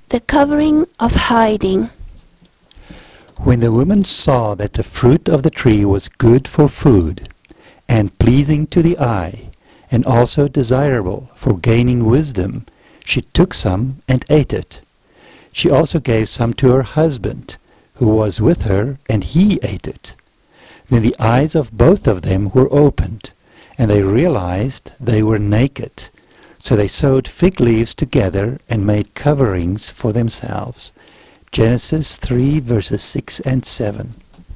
The covering of hiding. When the woman saw that the fruit of the tree was good for food, and pleasing to the eye, and also desirable for gaining wisdom, she took some and ate it. She also gave some to her husband, who was with her, and he ate it. Then the eyes of both of them were opened, and they realized they were naked. So they sewed fig leaves together and made coverings for themselves. Genesis 3, verses 6 and 7.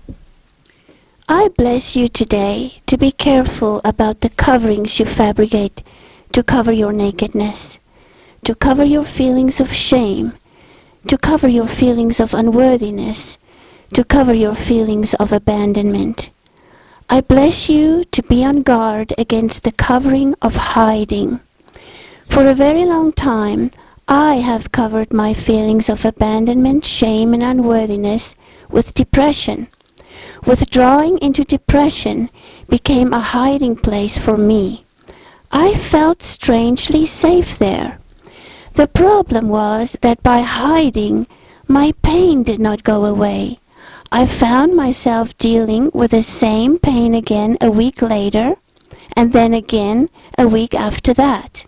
I bless you today to be careful about the coverings you fabricate to cover your nakedness, to cover your feelings of shame, to cover your feelings of unworthiness, to cover your feelings of abandonment. I bless you to be on guard against the covering of hiding. For a very long time, I have covered my feelings of abandonment, shame, and unworthiness with depression. Withdrawing into depression became a hiding place for me. I felt strangely safe there. The problem was that by hiding, my pain did not go away. I found myself dealing with the same pain again a week later, and then again a week after that.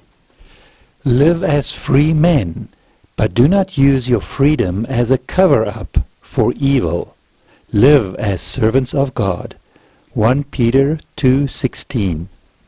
Live as free men, but do not use your freedom as a cover-up for evil. Live as servants of God. 1 Peter 2:16.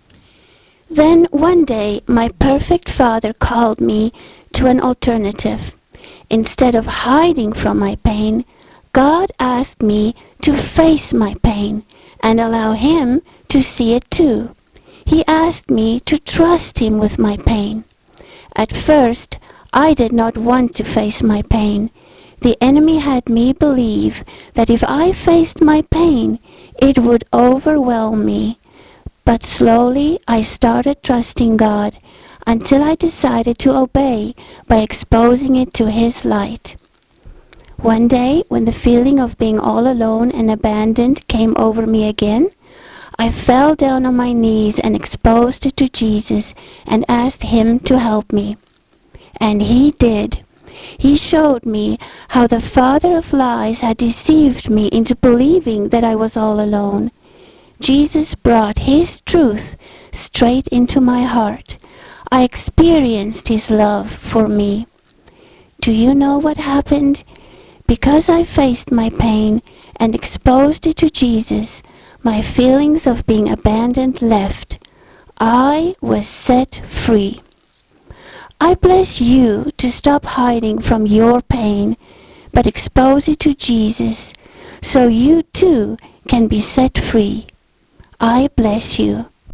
Then one day my perfect Father called me to an alternative. Instead of hiding from my pain, God asked me to face my pain and allow Him to see it too. He asked me to trust Him with my pain. At first, I did not want to face my pain. The enemy had me believe that if I faced my pain, it would overwhelm me. But slowly I started trusting God until I decided to obey by exposing it to His light. One day, when the feeling of being all alone and abandoned came over me again, I fell down on my knees and exposed it to Jesus and asked Him to help me. And He did. He showed me how the father of lies had deceived me into believing that I was all alone. Jesus brought His truth straight into my heart. I experienced His love for me. Do you know what happened? Because I faced my pain and exposed it to Jesus, my feelings of being abandoned left. I was set free. I bless you to stop hiding from your pain, but expose it to Jesus, so you too can be set free. I bless you.